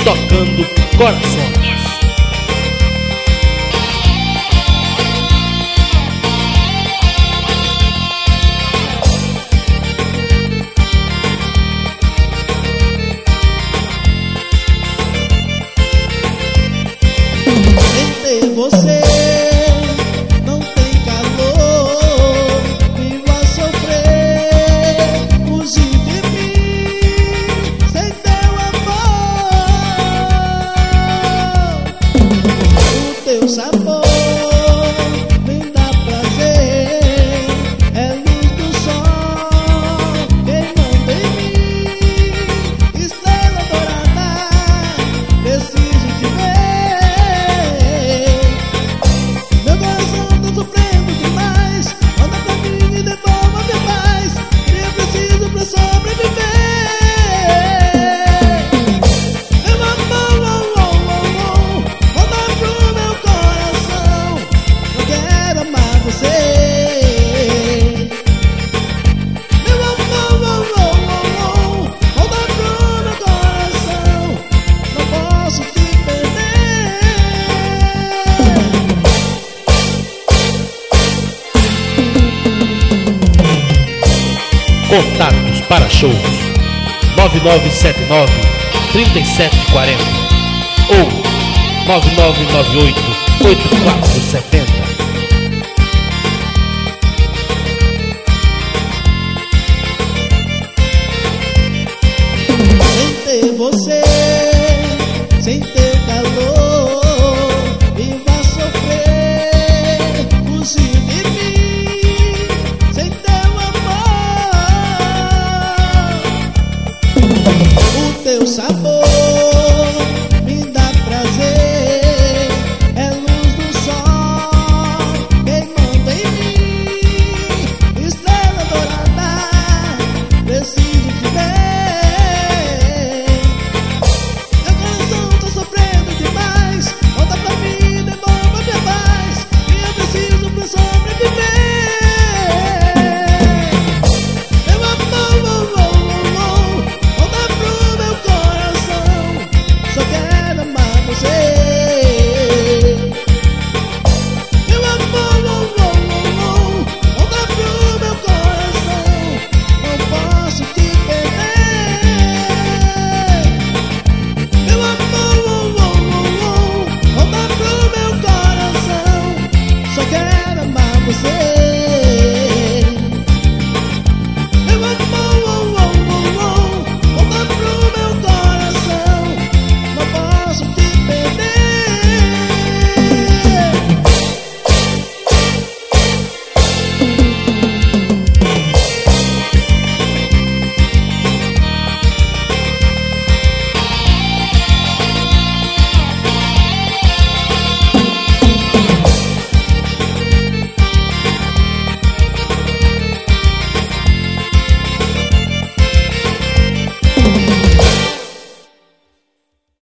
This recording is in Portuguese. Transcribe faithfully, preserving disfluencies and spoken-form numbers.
tocando corações. Sem você não tem calor, vivo a sofrer, fugir de mim sem teu amor. O teu sabor me dá prazer, é luz do sol queimando em mim, estrela dourada, preciso te ver. Contatos para shows nove nove sete nove, três sete quatro zero ou nove nove nove oito, oito quatro sete zero.